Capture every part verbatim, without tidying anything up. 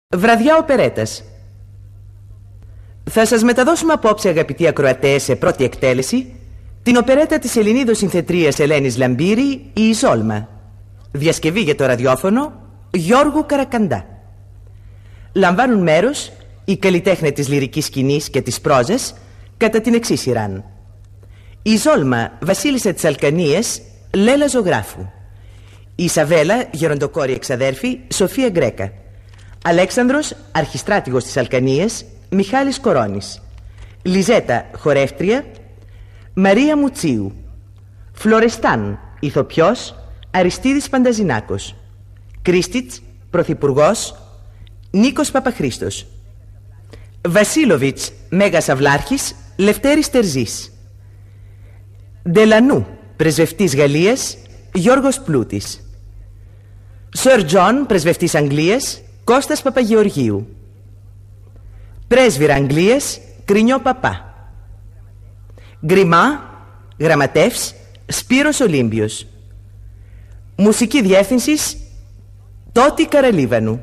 Βραδιά οπερέτας. Θα σας μεταδώσουμε απόψε, αγαπητοί ακροατές, σε πρώτη εκτέλεση την οπερέτα της Ελληνίδος συνθετρίας Ελένης Λαμπύρη, η Ιζόλμα. Διασκευή για το ραδιόφωνο Γιώργου Καρακαντά. Λαμβάνουν μέρος οι καλλιτέχνες της λυρικής σκηνής και της πρόζας κατά την εξής σειράν: η Ιζόλμα, βασίλισσα της Αλκανίας, Λέλα Ζωγράφου. Η Ισαβέλα, γεροντοκόρη εξαδέρφη, Σοφία Γκρέκα. Αλέξανδρος, αρχιστράτηγος της Αλκανίας, Μιχάλης Κορώνης. Λιζέτα, χορεύτρια, Μαρία Μουτσίου. Φλωρεστάν, ηθοποιός, Αριστίδης Πανταζινάκος. Κρίστιτς, πρωθυπουργός, Νίκος Παπαχρήστος. Βασίλοβιτς, μέγας αυλάρχης, Λευτέρης Τερζής. Ντελανού, πρεσβευτής Γαλλίας, Γιώργος Πλούτης. Σερ Τζον, πρεσβευτής Αγγλίας, Κώστας Παπαγεωργίου. Πρέσβυρα Αγγλίας, Κρινιό Παπά. Γκριμά, γραμματεύς, Σπύρος Ολύμπιος. Μουσική διεύθυνσης, Τότη Καραλίβανου.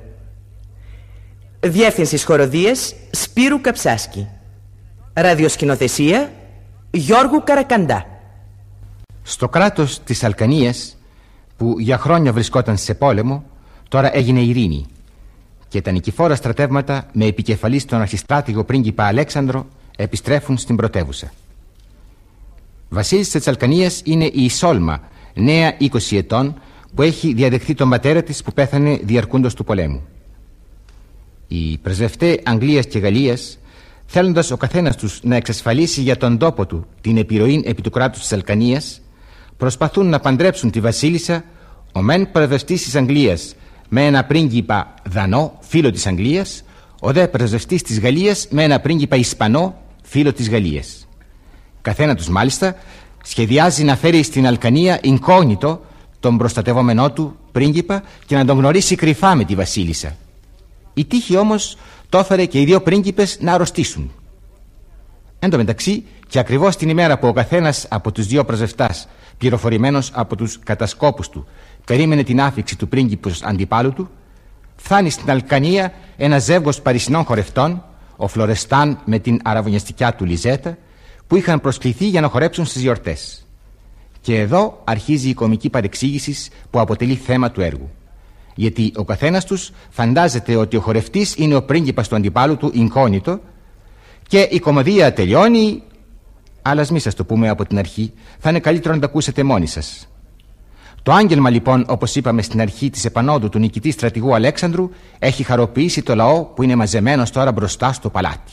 Διεύθυνσης χοροδίας, Σπύρου Καψάσκη. Ραδιοσκηνοθεσία, Γιώργου Καρακαντά. Στο κράτος της Αλκανίας, που για χρόνια βρισκόταν σε πόλεμο, τώρα έγινε ειρήνη και τα νικηφόρα στρατεύματα με επικεφαλής τον αρχιστράτηγο πρίγκιπα Αλέξανδρο επιστρέφουν στην πρωτεύουσα. Βασίλισσα της Αλκανίας είναι η Ισόλμα, νέα είκοσι ετών, που έχει διαδεχθεί τον πατέρα της που πέθανε διαρκούντος του πολέμου. Οι πρεσβευτές Αγγλίας και Γαλλίας, θέλοντας ο καθένας τους να εξασφαλίσει για τον τόπο του την επιρροή επί του κράτους της Αλκανίας, προσπαθούν να παντρέψουν τη βασίλισσα, ο μεν πρεσβευτής της Αγγλίας με ένα πρίγκιπα Δανό, φίλο της Αγγλίας, ο δε πρεσβευτής της Γαλλίας με ένα πρίγκιπα Ισπανό, φίλο της Γαλλίας. Καθένα τους μάλιστα σχεδιάζει να φέρει στην Αλκανία incognito τον προστατευόμενό του πρίγκιπα και να τον γνωρίσει κρυφά με τη βασίλισσα. Η τύχη όμως το έφερε και οι δύο πρίγκιπες να αρρωστήσουν. Εν τω μεταξύ, και ακριβώς την ημέρα που ο καθένας από τους δύο πρεσβευτάς, πληροφορημένος από τους κατασκόπους του, περίμενε την άφιξη του πρίγκιπους αντιπάλου του, φτάνει στην Αλκανία ένα ζεύγος παρισινών χορευτών, ο Φλωρεστάν με την αραβωνιαστικιά του Λιζέτα, που είχαν προσκληθεί για να χορέψουν στις γιορτές. Και εδώ αρχίζει η κομική παρεξήγηση που αποτελεί θέμα του έργου. Γιατί ο καθένας τους φαντάζεται ότι ο χορευτής είναι ο πρίγκιπας του αντιπάλου του incognito και η κομμωδία τελειώνει. Αλλά ας μη σας το πούμε από την αρχή, θα είναι καλύτερο να το ακούσετε μόνοι σας. Το άγγελμα λοιπόν, όπως είπαμε στην αρχή της επανόδου του νικητή στρατηγού Αλέξανδρου, έχει χαροποιήσει το λαό που είναι μαζεμένος τώρα μπροστά στο παλάτι.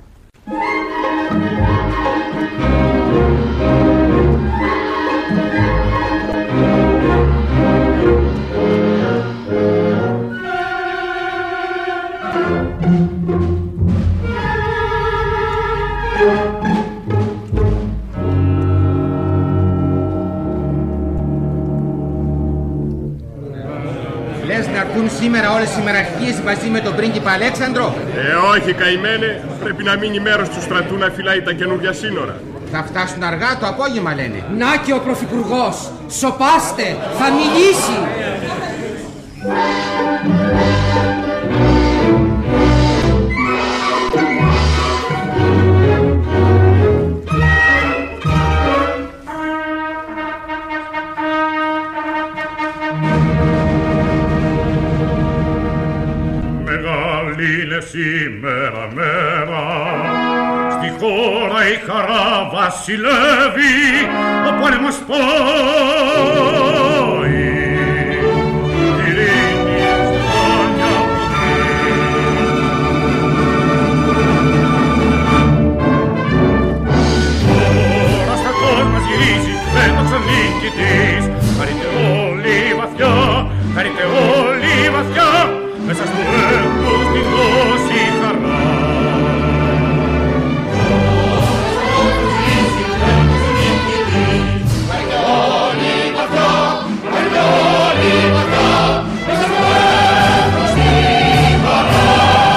Να έρθουν σήμερα όλες οι μεραρχίες μαζί με τον πρίγκιπα Αλέξανδρο? Ε, όχι καημένε. Πρέπει να μείνει μέρος του στρατού να φυλάει τα καινούργια σύνορα. Θα φτάσουν αργά το απόγευμα, λένε. Να και ο πρωθυπουργός. Σοπάστε, θα μιλήσει. Είναι σήμερα μέρα, στη χώρα η χαρά βασιλεύει, ο πόλεμος πάει. Ειρήνη σπάνια τώρα στρατός μας γυρίζει με το ξενίκητης. Χαρείτε όλοι βαθιά, χαρείτε όλοι βαθιά, μέσα στο έργο στη δόση χαρά. Χαρείτε όλοι βαθιά, χαρείτε όλοι βαθιά, μέσα στο έργο στη χαρά.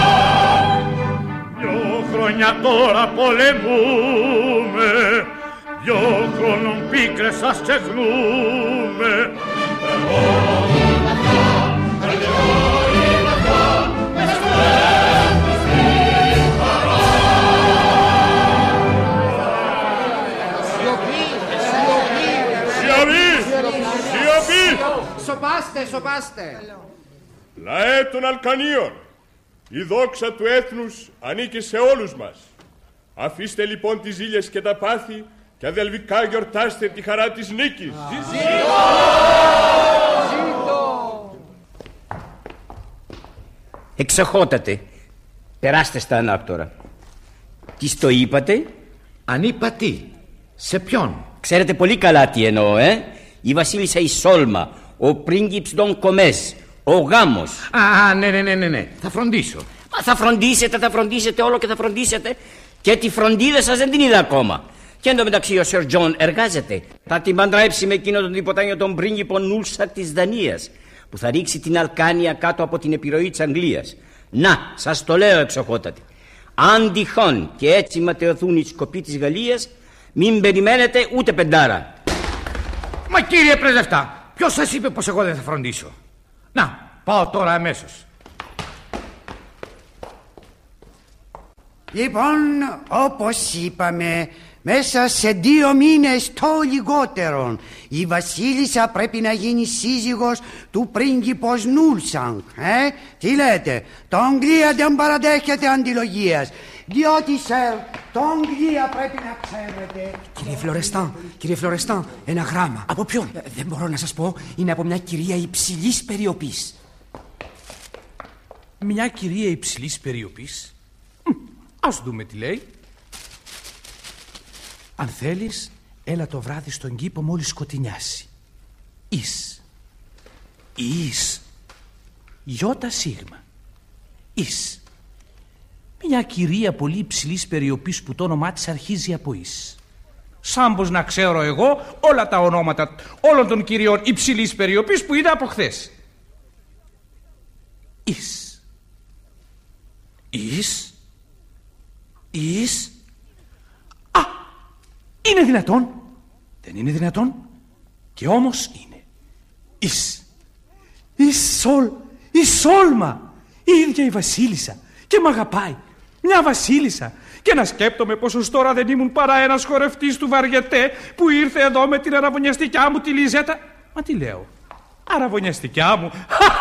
Δυο χρόνια τώρα πολεμούμε, δυο χρόνων πίκρες σας ξεχνούμε. Όλοι βαθιά, χαρείτε όλοι βαθιά, μέσα στο έργο Σοπάστε, σοπάστε. Λαέ των Αλκανίων, η δόξα του έθνους ανήκει σε όλους μας. Αφήστε λοιπόν τις ζήλιες και τα πάθη και αδελφικά γιορτάστε τη χαρά της νίκης. Ζήτω! Εξοχότατε, περάστε στα ανάπτωρα. Τι το είπατε? Αν είπα τι, σε ποιον? Ξέρετε πολύ καλά τι εννοώ, ε? Η βασίλισσα η Σόλμα, ο πρίγκιπς Ντον Κομέζ, ο γάμος. Α, ναι, ναι, ναι, ναι, ναι. Θα φροντίσω. Μα θα φροντίσετε, θα φροντίσετε όλο και θα φροντίσετε. Και τη φροντίδα σας δεν την είδα ακόμα. Και εντωμεταξύ ο Σερ Τζον εργάζεται. Θα την παντρέψει με εκείνο τον τυποτάνιο τον πρίγκιπο Νούλσα της Δανίας, που θα ρίξει την Αλκάνια κάτω από την επιρροή της Αγγλίας. Να, σας το λέω εξοχότατε. Αν τυχόν και έτσι ματαιωθούν οι σκοποί της Γαλλίας, μην περιμένετε ούτε πεντάρα. Μα κύριε πρεσβευτά, ποιος σας είπε πως εγώ δεν θα φροντίσω? Να, πάω τώρα αμέσως. Λοιπόν, όπως είπαμε, μέσα σε δύο μήνες το λιγότερον η βασίλισσα πρέπει να γίνει σύζυγος του πρίγκιπος Νούλσανγκ. Ε, τι λέτε, το Αγγλία δεν παραδέχεται αντιλογίας, διότι σερ, το Αγγλία πρέπει να ξέρετε. Κύριε Φλωρεστάν, κύριε Φλωρεστάν, ένα γράμμα. Από ποιον? Ε, δεν μπορώ να σας πω, είναι από μια κυρία υψηλής περιοπής. Μια κυρία υψηλής περιοπής? Ας δούμε τι λέει. Αν θέλεις, έλα το βράδυ στον κήπο μόλις σκοτεινιάσει. Ις. Ις. Γιώτα σίγμα. Ις. Μια κυρία πολύ υψηλής περιοπής που το όνομά της αρχίζει από ις. Σαν πως να ξέρω εγώ όλα τα ονόματα όλων των κυριών υψηλής περιοπής που είδα από χθες. Ις. Ις. Ις. Α, είναι δυνατόν? Δεν είναι δυνατόν? Και όμως είναι. Ις. Ις Σόλ. Ις Σόλμα. Η ίδια η βασίλισσα. Και μ' αγαπάει. Μια βασίλισσα. Και να σκέπτομαι πως ως τώρα δεν ήμουν παρά ένας χορευτής του Βαριετέ που ήρθε εδώ με την αραβωνιαστικιά μου τη Λιζέτα. Μα τι λέω? Αραβωνιαστικιά μου.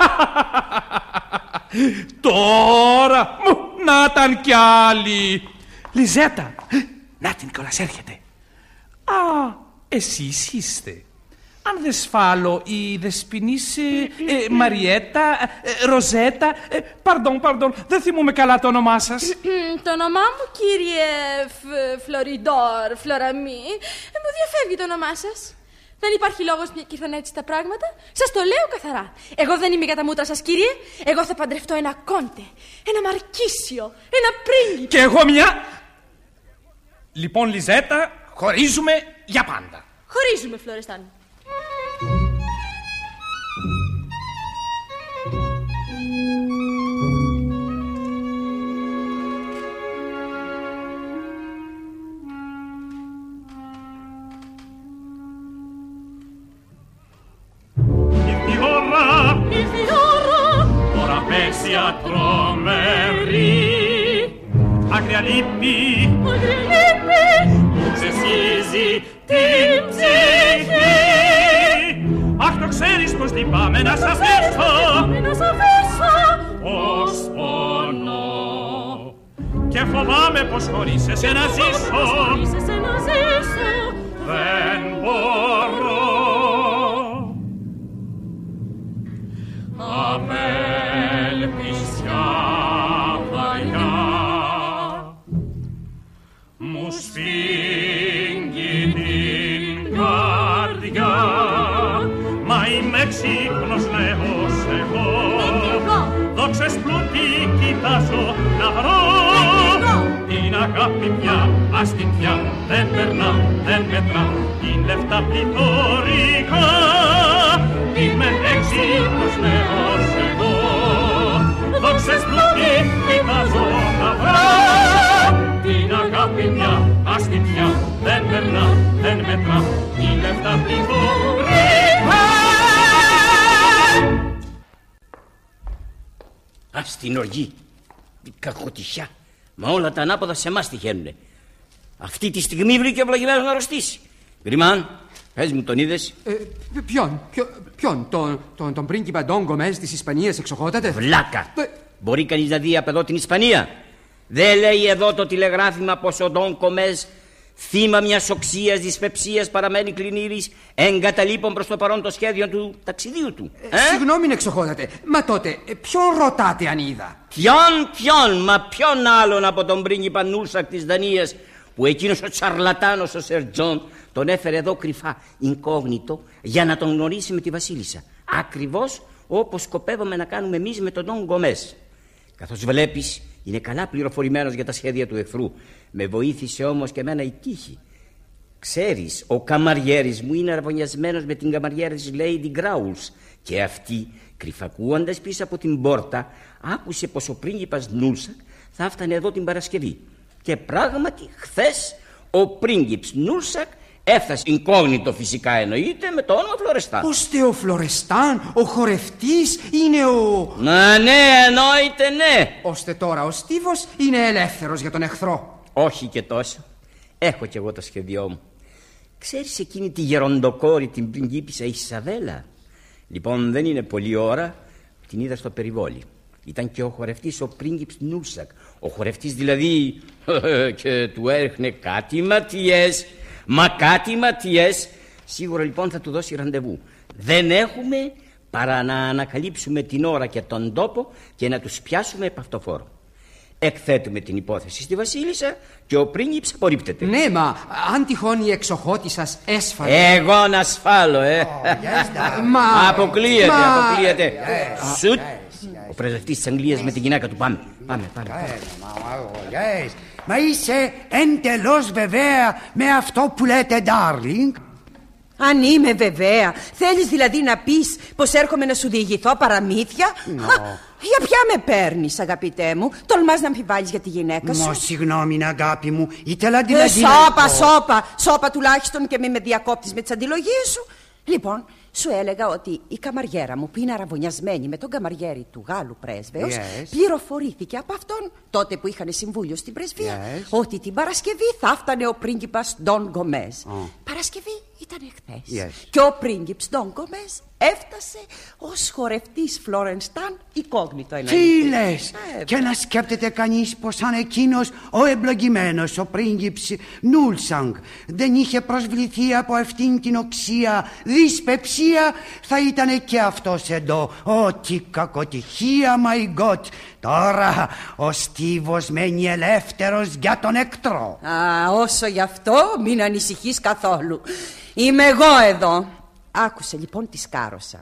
Τώρα μου να ήταν κι άλλοι. Λιζέτα, να την κιόλας έρχεται. Α, εσείς είστε. Αν δεν σφάλω, η Δεσποινής ε, ε, Μαριέτα, ε, Ροζέτα, ε, παρντών, παρντών, δεν θυμούμαι καλά το όνομά σας. Το όνομά μου, κύριε Φ, Φλωριντόρ, Φλωραμή, ε, μου διαφεύγει το όνομά σας. Δεν υπάρχει λόγος μια και ήρθαν έτσι τα πράγματα. Σας το λέω καθαρά. Εγώ δεν είμαι για τα μούτρα σας, κύριε. Εγώ θα παντρευτώ ένα κόντε, ένα μαρκίσιο, ένα πρίγκιπ. Και εγώ μια... Λοιπόν, Λιζέτα, χωρίζουμε για πάντα. Χωρίζουμε, Φλωρεστάν. Agria lippi, agria lippi, ξεσχίζει την ψυχή. Αχ, το ξέρεις πως λυπάμαι να σ' αφήσω, να σ' αφήσω, πως πονώ. Και φοβάμαι πως χωρίς εσένα ζήσω, δεν μπορώ. Απελπισιά βαριά μου σφίγγει την καρδιά, μα είμαι ξύπνος νέος εγώ. Δόξες πλούτη κοιτάζω να βρω, την αγάπη πια αστιφιά δεν περνά, δεν μετρά, είναι λεφτά πληθωρικά. Είμαι έξυπνος νέος εγώ, δόξες πλούτη κοιτάζω να βρω, την αγάπη μια αστιφιά δεν περνά, δεν μετρά, είναι λεφτά πληθωρικά. Ας την οργή, την κακοτυχιά. Μα όλα τα ανάποδα σε εμάς τυχαίνουνε. Αυτή τη στιγμή βρήκε ο βλαγημένος να αρρωστήσει. Γκριμάν, Πες μου, τον είδες? Ε, ποιον, ποιο, ποιον, τον, τον, τον πρίγκιπα Ντον Γκομέζ της Ισπανίας, εξοχότατε? Βλάκα! Ε, Μπορεί κανείς να δει από εδώ την Ισπανία? Δεν λέει εδώ το τηλεγράφημα πως ο Ντον Γκομέζ, θύμα μιας οξείας δυσπεψίας, παραμένει κλινήρης, εγκαταλείπων προς το παρόν το σχέδιο του ταξιδίου του? Ε, ε? Συγγνώμη, εξοχότατε, μα τότε ποιον ρωτάτε αν είδα? Ποιον, ποιον, μα ποιον άλλον από τον πρίγκιπα Νούλσακ της Δανίας, που εκείνος ο τσαρλατάνος ο Σερ Τζον τον έφερε εδώ κρυφά, incognito, για να τον γνωρίσει με τη βασίλισσα. Ακριβώς όπως σκοπεύουμε να κάνουμε εμείς με τον Ντον Γκομέζ. Καθώς βλέπεις, είναι καλά πληροφορημένος για τα σχέδια του εχθρού. Με βοήθησε όμως και εμένα η τύχη. Ξέρεις, ο καμαριέρης μου είναι αραβωνιασμένος με την καμαριέρα της Lady Growls, και αυτή, κρυφακούοντας πίσω από την πόρτα, άκουσε πως ο πρίγκιπας Νούλσακ θα έφτανε εδώ την Παρασκευή. Και πράγματι, χθες ο πρίγκιπς Νούλσακ έφτασε, incognito φυσικά εννοείται, με το όνομα Φλωρεστάν. Ώστε ο Φλωρεστάν, ο χορευτής, είναι ο... Να, ναι, εννοείται ναι. Ώστε τώρα ο Στίβος είναι ελεύθερος για τον εχθρό. Όχι και τόσο. Έχω κι εγώ το σχέδιό μου. Ξέρεις εκείνη τη γεροντοκόρη, την πριγκίπισσα Ισαβέλα? Λοιπόν, δεν είναι πολλή ώρα, την είδα στο περιβόλι. Ήταν και ο χορευτής ο πρίγκιπς Νούλσακ. Ο χορευτής δηλαδή, και του έριχνε κάτι ματιές. Μα κάτι ματιές. Σίγουρα λοιπόν θα του δώσει ραντεβού. Δεν έχουμε παρά να ανακαλύψουμε την ώρα και τον τόπο και να τους πιάσουμε επ' αυτοφόρο. Εκθέτουμε την υπόθεση στη βασίλισσα και ο πρίγκιπς απορρίπτεται. Ναι, μα αν τυχόν η εξοχότη σας έσφαλε... Εγώ να ασφάλω, ε. Oh, yes, μα... Αποκλείεται, μα... αποκλείεται. Yes, Σουτ. yes, yes. Ο πρεσβευτής της Αγγλίας με την γυναίκα του. Πάμε, πάμε, πάμε. Yes. Μα είσαι εντελώς βεβαία με αυτό που λέτε, darling? Αν είμαι βεβαία. Θέλεις δηλαδή να πεις πως έρχομαι να σου διηγηθώ παραμύθια? No. Α, για ποια με παίρνεις, αγαπητέ μου? Τολμάς να αμφιβάλλεις για τη γυναίκα σου? Μα συγγνώμη, αγάπη μου. Ήθελα Ε, δηλαδή... σώπα, σώπα, σώπα τουλάχιστον και μη με διακόπτεις με τις αντιλογίες σου. Λοιπόν, σου έλεγα ότι η καμαριέρα μου, που είναι αραβωνιασμένη με τον καμαριέρη του Γάλλου πρέσβεως, Yes. πληροφορήθηκε από αυτόν, τότε που είχαν συμβούλιο στην πρεσβεία, Yes. ότι την Παρασκευή θα φτάνε ο πρίγκιπας Ντον Γκομέζ. Oh. Παρασκευή ήταν εχθές. Yes. Και ο πρίγκιπς Ντον Γκομέζ έφτασε ως χορευτής Φλωρενστάν, incognito εννοείται. Τι λες? Ε, Και να σκέπτεται κανείς πως αν εκείνος ο εμπλοκημένος, ο πρίγκιπς Νούλσανγκ, δεν είχε προσβληθεί από αυτήν την οξία δυσπεψία, θα ήταν και αυτός εδώ. Ω, τι κακοτυχία, my God! Τώρα ο Στίβος μένει ελεύθερος για τον εχθρό. Α, όσο γι' αυτό μην ανησυχείς καθόλου. Είμαι εγώ εδώ. Άκουσε λοιπόν τη σκάρωσα.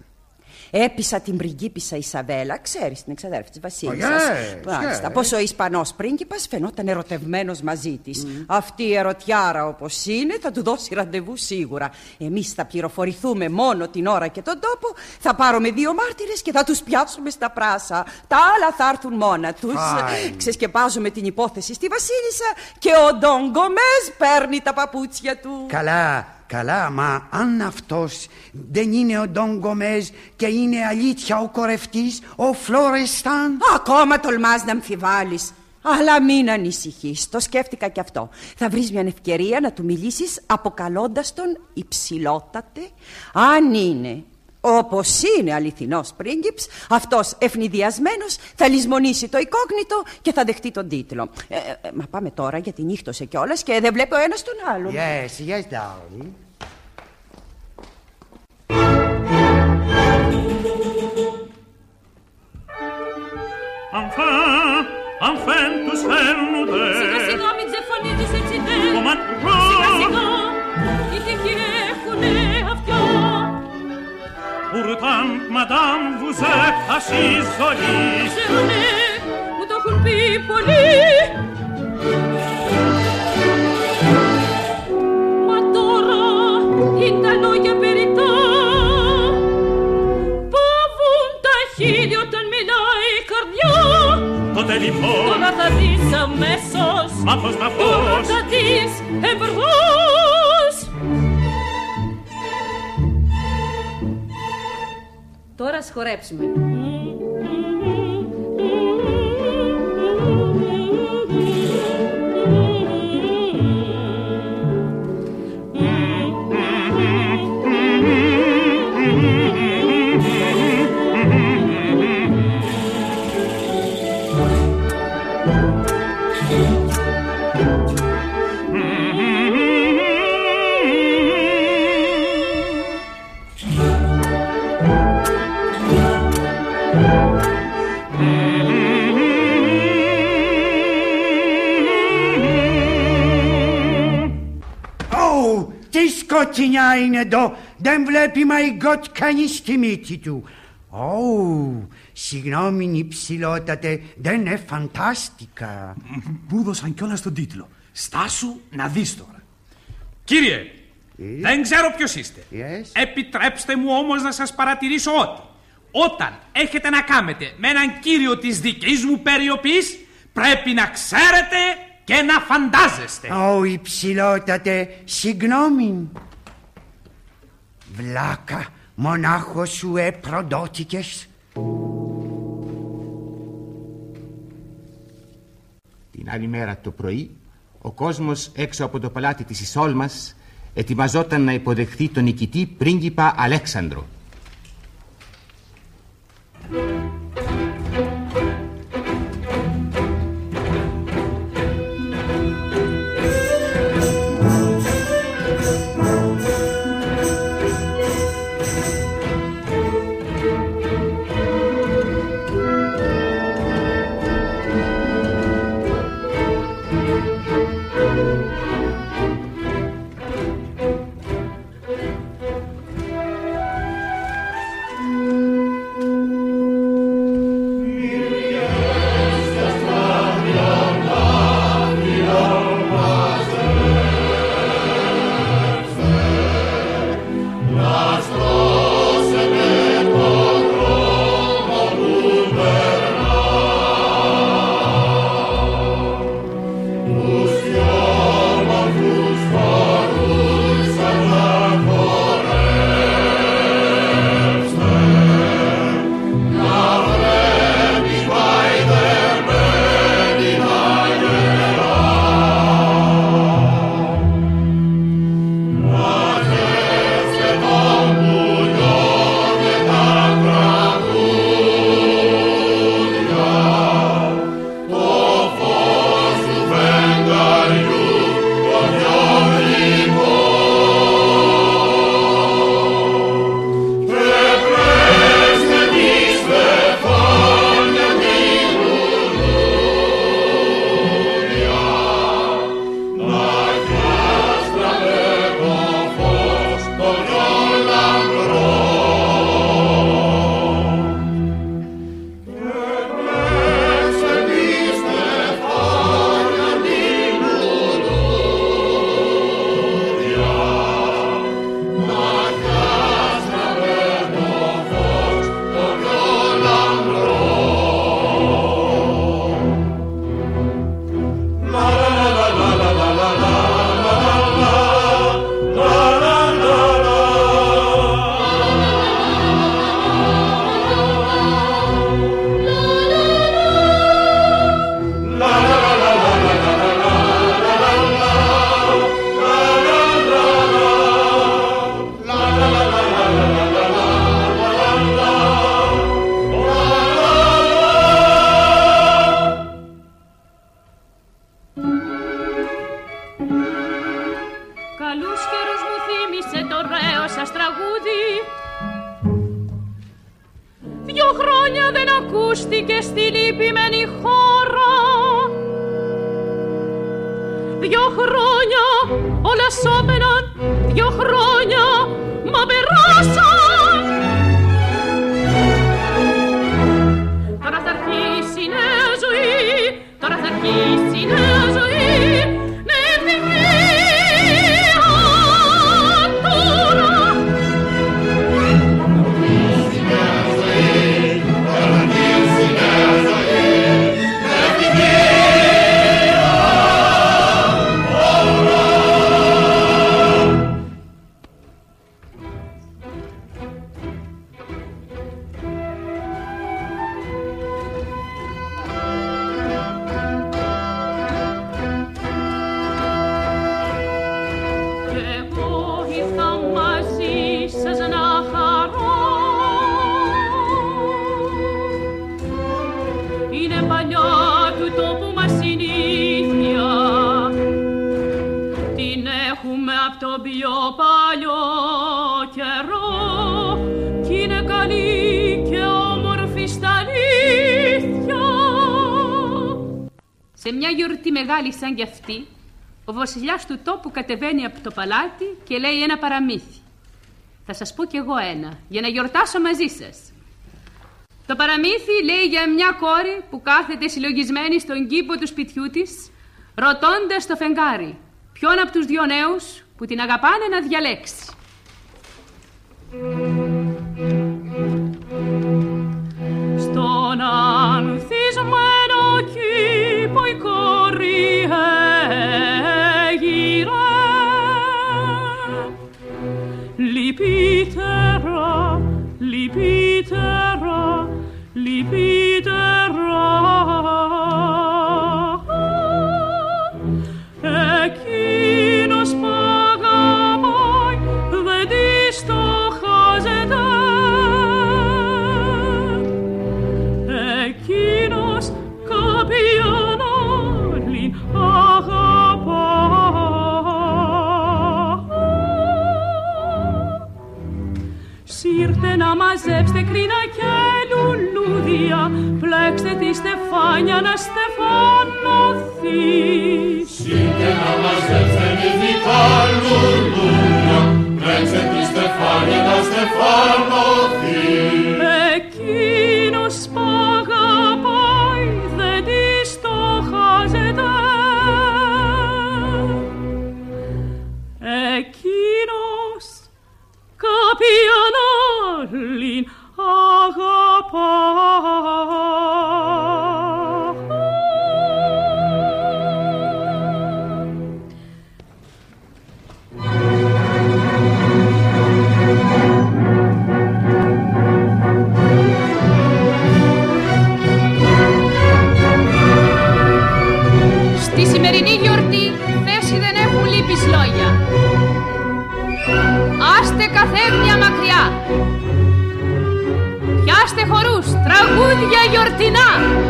Έπεισα την πριγκίπισσα Ισαβέλα, ξέρεις, την εξαδέρφη της βασίλισσας. Oh, yes, Μάλιστα, yes. πως ο Ισπανός πρίγκιπας φαινόταν ερωτευμένος μαζί της. Mm. Αυτή η ερωτιάρα όπως είναι θα του δώσει ραντεβού σίγουρα. Εμείς θα πληροφορηθούμε μόνο την ώρα και τον τόπο, θα πάρουμε δύο μάρτυρες και θα τους πιάσουμε στα πράσα. Τα άλλα θα έρθουν μόνα τους. Fine. Ξεσκεπάζουμε την υπόθεση στη βασίλισσα και ο Ντον Γκομέζ παίρνει τα παπούτσια του. Καλά. Καλά, μα αν αυτός δεν είναι ο Ντον Γκομέζ και είναι αλήθεια ο κορευτής, ο Φλωρεστάν... Ακόμα τολμάς να αμφιβάλλεις. Αλλά μην ανησυχείς, το σκέφτηκα κι αυτό. Θα βρεις μια ευκαιρία να του μιλήσεις αποκαλώντας τον υψηλότατε. Αν είναι όπως είναι αληθινός πρίγκιπς, αυτός ευνηδιασμένος θα λησμονήσει το incognito και θα δεχτεί τον τίτλο. ε, ε, Μα πάμε τώρα γιατί νύχτωσε κιόλας και δεν βλέπει ο ένας τον άλλον. Yes, yes, darling. Enfin, enfin tous fernudez. Σιγά σιγά μην ξεφωνίζεις έτσι δε. Κομμάτρω. Σιγά σιγά, οι τύχοι έχουνε αυτιά. Pourtant, madame, vous êtes assise jolie. Ξέρουνε, μου το έχουν πει πολλοί. Μα τώρα είναι τα λόγια περιττά. Πάβουν τα χείλη όταν μιλάει η καρδιά. Τότε λοιπόν, Τώρα θα δεις αμέσως. μα πώς, μα Τώρα πώς. θα δεις εμπρός. Τώρα ας χορέψουμε. Σκοτεινιά είναι εδώ, δεν βλέπει μαϊγκότ κανείς τη μύτη του. Ω, συγγνώμη υψηλότατε, δεν είναι φαντάστικα. Μου δώσαν κιόλας τον τίτλο. Στάσου να δεις τώρα. Κύριε, ε? δεν ξέρω ποιος είστε. Yes. Επιτρέψτε μου όμως να σας παρατηρήσω ότι όταν έχετε να κάνετε με έναν κύριο της δικής μου περιοπής, πρέπει να ξέρετε και να φαντάζεστε. Ω, υψηλότατε, συγγνώμη. Βλάκα, μονάχο σου επροντώτηκες. Την άλλη μέρα το πρωί, ο κόσμος έξω από το παλάτι της Ισόλμας ετοιμαζόταν να υποδεχθεί τον νικητή πρίγκιπα Αλέξανδρο. ακούστηκε στη λυπημένη χώρα. Δυο χρόνια όλα σώπαιναν, δυο χρόνια μα περάσαν. Τώρα θα αρχίσει η νέα ζωή, τώρα θα αρχίσει η νέα ζωή. Ναι, ευτυχία τώρα. του τόπου μας συνήθεια. Την έχουμε απ' τον πιο παλιό καιρό κι είναι καλή και όμορφη στα αλήθεια. Σε μια γιορτή μεγάλη σαν κι αυτή, ο βασιλιάς του τόπου κατεβαίνει από το παλάτι και λέει ένα παραμύθι. Θα σας πω κι εγώ ένα, για να γιορτάσω μαζί σας. Το παραμύθι λέει για μια κόρη που κάθεται συλλογισμένη στον κήπο του σπιτιού της, ρωτώντας το φεγγάρι ποιον από τους δυο νέους που την αγαπάνε να διαλέξει. Στον ανθισμένο κήπο η κόρη έγειρε λυπήτερα, λυπήτερα, λυπήτερα. Εκείνος που αγαπάει δεν της το χάζεται. Εκείνος κάποιον άλλην αγαπά. Σύρτε να μαζέψτε κρίνα και λουλούδια, πλέξτε τη στεφάνια να στεφανωθεί. Σύρτε να μαζέψτε νηφικά λουλούδια, πλέξτε τη στεφάνια να στεφανωθεί. Εκείνος που αγαπάει δεν της το χάζεται. Εκείνος κάποιον άλλην αγαπά. Στη σημερινή γιορτή θέση δεν έχουν λύπης λόγια. Άστε καθέμια μακριά. Πιάστε χορούς, τραγούδια γιορτινά.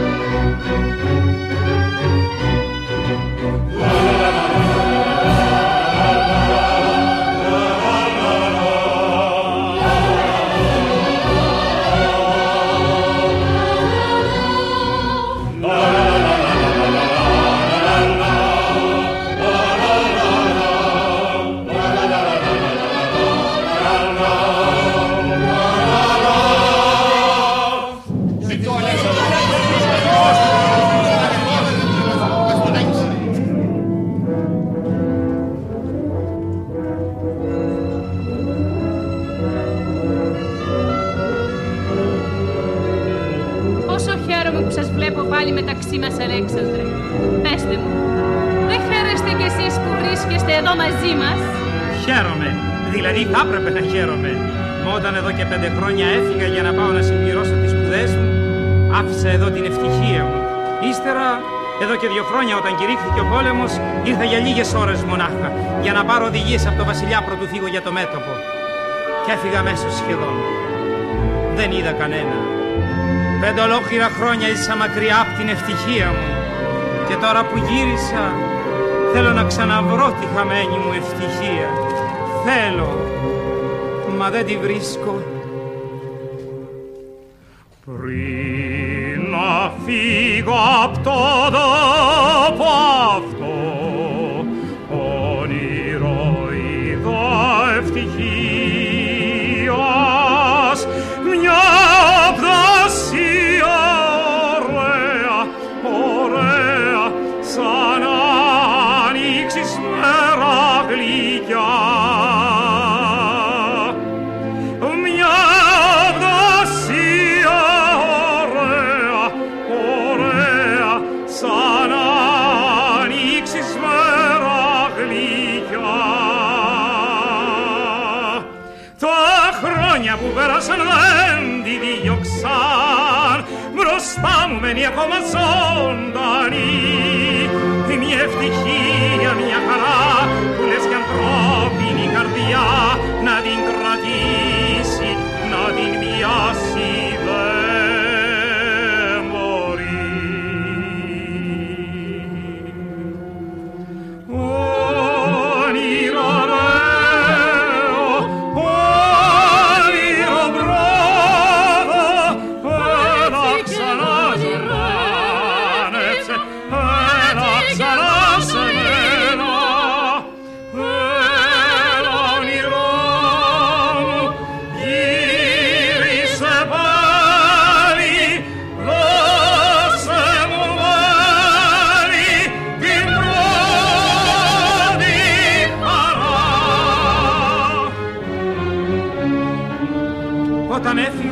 Μεταξύ μας, Αλέξανδρε, πέστε μου, δεν χαίρεστε κι εσείς που βρίσκεστε εδώ μαζί μας? Χαίρομαι, δηλαδή θα έπρεπε να χαίρομαι. Μα όταν εδώ και πέντε χρόνια έφυγα για να πάω να συμπληρώσω τις σπουδές μου, άφησα εδώ την ευτυχία μου. Ύστερα, εδώ και δύο χρόνια όταν κηρύχθηκε ο πόλεμος, ήρθα για λίγες ώρες μονάχα για να πάρω οδηγίες από το βασιλιά πρωτού φύγω για το μέτωπο. Και έφυγα αμέσως σχεδόν. Δεν είδα κανένα. Πέντε ολόκληρα χρόνια ζήσα μακριά από την ευτυχία μου. Και τώρα που γύρισα, θέλω να ξαναβρω τη χαμένη μου ευτυχία. Θέλω, μα δεν τη βρίσκω. Πριν να φύγω απ' το τόπο αυτό, όνειρο είδα ευτυχίας, μια πλασία ωραία, ωραία, σαν ανοίξεις μέρα γλυκιά. Μια πλασία ωραία, ωραία, σαν ανοίξεις μέρα γλυκιά. Τα χρόνια που πέρασαν δεν τη διώξαν, μπροστά μου μένει ακόμα ζωντανή μια ευτυχία, μια χαρά που λες κι ανθρώπινη καρδιά να την κρατήσει, να την πιάσει δεν μπορεί.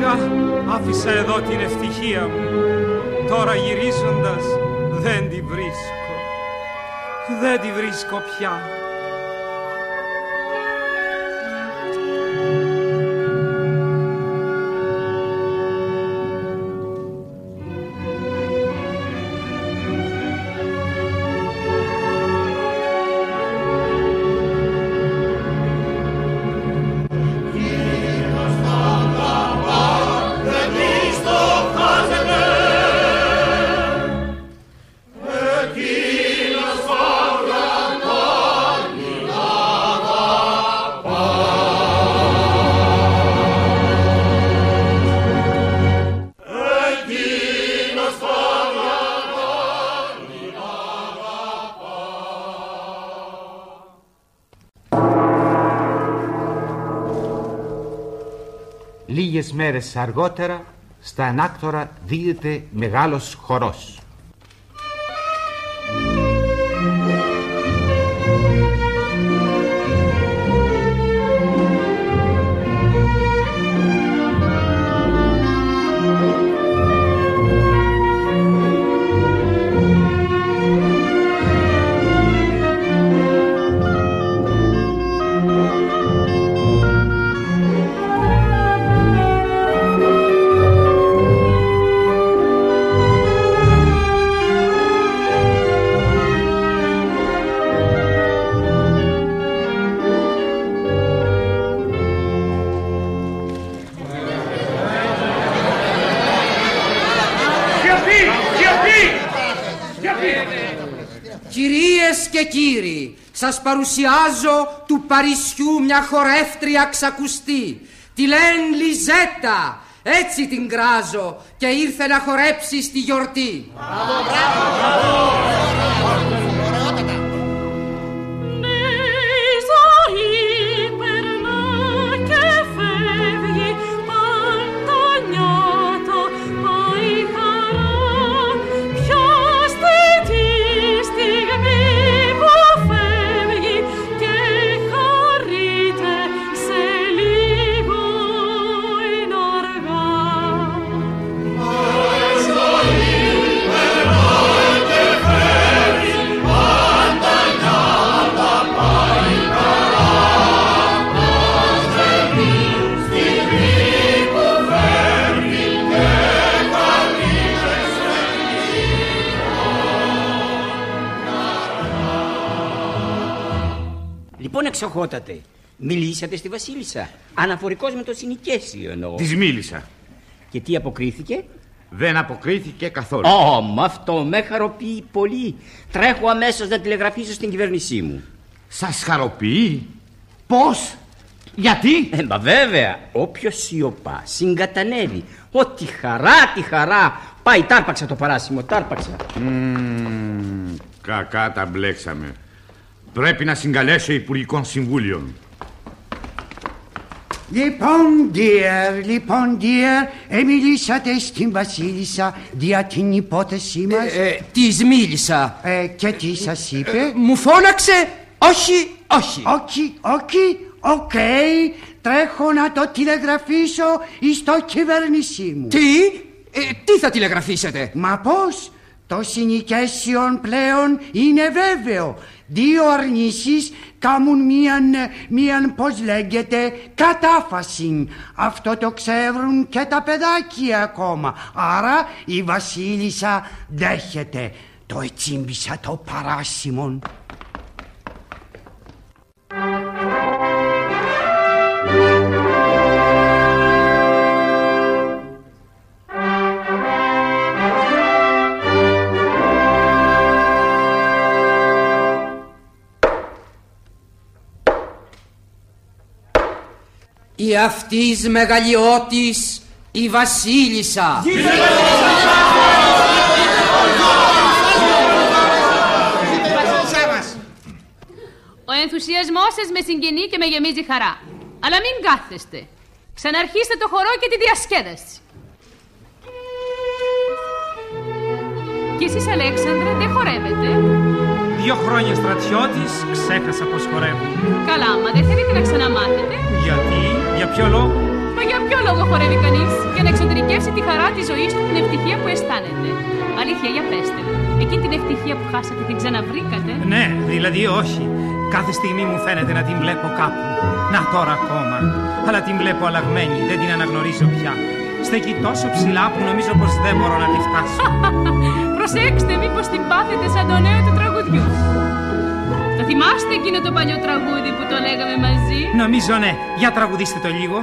έλεγα, άφησα εδώ την ευτυχία μου. Τώρα γυρίζοντας δεν τη βρίσκω. Δεν τη βρίσκω πια. Λίγες μέρες αργότερα στα ανάκτορα δίδεται μεγάλος χορός. Κυρίες και κύριοι, σας παρουσιάζω του Παρισιού μια χορεύτρια ξακουστή. Τη λένε Λιζέτα, έτσι την κράζω, και ήρθε να χορέψει στη γιορτή. Μπράβο, μπράβο! Λοιπόν, εξοχότατε, μιλήσατε στη Βασίλισσα. Αναφορικός με το συνοικέσιο εννοώ. Της μίλησα. Και τι αποκρίθηκε? Δεν αποκρίθηκε καθόλου. Ω, μ' αυτό με χαροποιεί πολύ. Τρέχω αμέσως να τηλεγραφήσω στην κυβέρνησή μου. Σας χαροποιεί? Πώς? Γιατί? Ε, μα βέβαια, όποιος σιωπά συγκατανεύει. Ό,τι χαρά, τη χαρά. Πάει, τάρπαξα το παράσημο, τάρπαξα. Mm, κακά τα μπλέξαμε. Πρέπει να συγκαλέσω Υπουργικών Συμβούλιων. Λοιπόν, dear, λοιπόν, dear, εμιλήσατε στην Βασίλισσα δια την υπόθεσή μας. Ε, ε, της μίλησα. Ε, και τι σας είπε? Ε, μου φώναξε, όχι, όχι. Όχι, όχι, οκ. Okay. Τρέχω να το τηλεγραφήσω στο κυβέρνησή μου. Τι? Ε, τι θα τηλεγραφήσετε? Μα πώς? Το συνοικέσιον πλέον είναι βέβαιο. Δύο αρνήσεις κάμουν μίαν, μίαν, πώς λέγεται, κατάφαση. Αυτό το ξέρουν και τα παιδάκια ακόμα. Άρα η Βασίλισσα δέχεται. Το ετσίμπησα το παράσημον. Η αυτής μεγαλειώτης η Βασίλισσα. Ο ενθουσιασμός σας με συγκινεί και με γεμίζει χαρά. Αλλά μην κάθεστε. Ξαναρχίστε το χορό και τη διασκέδαση. Και εσείς, Αλέξανδρε, δεν χορεύετε? Δύο χρόνια στρατιώτης, ξέχασα πως χορεύω. Καλά, μα δεν θέλετε να ξαναμάθετε? Γιατί, για ποιο λόγο? Μα για ποιο λόγο χορεύει κανείς? Για να εξωτερικεύσει τη χαρά της ζωής του, την ευτυχία που αισθάνεται. Αλήθεια, για πέστε. Εκείνη την ευτυχία που χάσατε, την ξαναβρήκατε? Ναι, δηλαδή όχι. Κάθε στιγμή μου φαίνεται να την βλέπω κάπου. Να τώρα ακόμα. Αλλά την βλέπω αλλαγμένη, δεν την αναγνωρίζω πια. Στέκει τόσο ψηλά που νομίζω πως δεν μπορώ να τη φτάσω. Προσέξτε, μήπως την πάθετε σαν το νέο του τραγουδιού. Θα θυμάστε εκείνο το παλιό τραγούδι που το λέγαμε μαζί? Νομίζω ναι. Για τραγουδίστε το λίγο.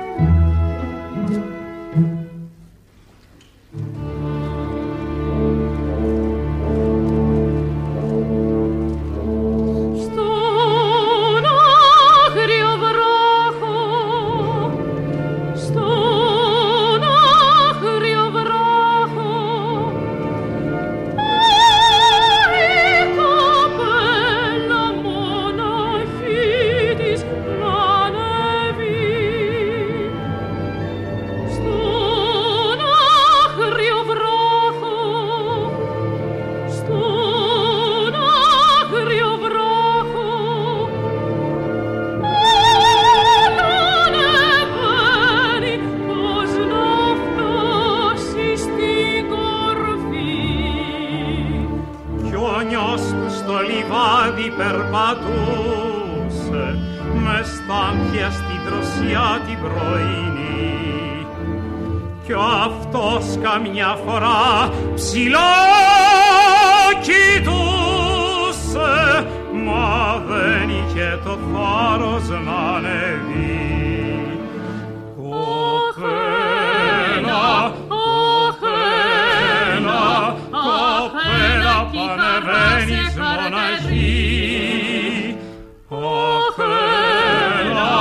Καμιά φορά ψηλά κοιτούσε, μα δεν είχε το θάρρος να ανεβεί. Κοπέλα, κοπέλα, κοπέλα που ανεβαίνεις μοναχή. Κοπέλα,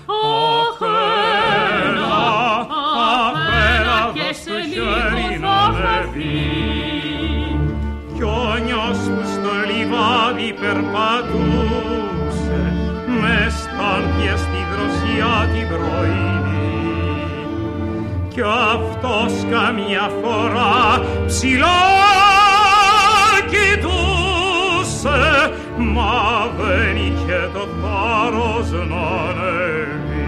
κοπέλα, απέλα δώσ' το χέρι να ανεβεί. Κι ο νιός που στο λιβάδι περπατούσε μες στάνθια στη δροσιά την πρωινή. Κι αυτός καμιά φορά ψηλά κοιτούσε, μα δεν είχε το θάρρος να ανεβεί.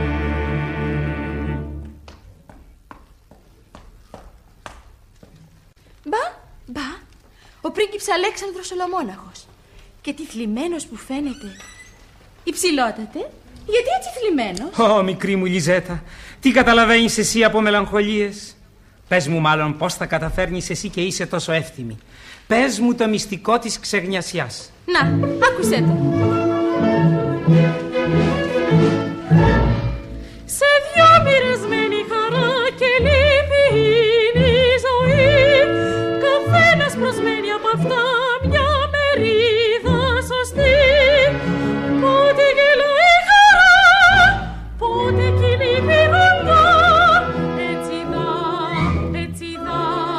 Μπα, μπα, ο πρίγκιψ Αλέξανδρος Ολομόναχος. Και τι θλιμμένος που φαίνεται. Υψηλότατε, γιατί έτσι θλιμμένος? Ω, μικρή μου Λιζέτα, τι καταλαβαίνεις εσύ από μελαγχολίες? Πες μου μάλλον πώς θα καταφέρνεις εσύ και είσαι τόσο εύθυμη. Πες μου το μυστικό της ξεγνιασιάς. Να, άκουσέ το. Σε δυο μοιρασμένη χαρά και λύπη είναι η ζωή. Καθένας προσμένει από αυτά μια μερίδα σωστή. Πότε γελάει η χαρά, πότε κι η λύπη γονδά. Έτσι δα, έτσι δα.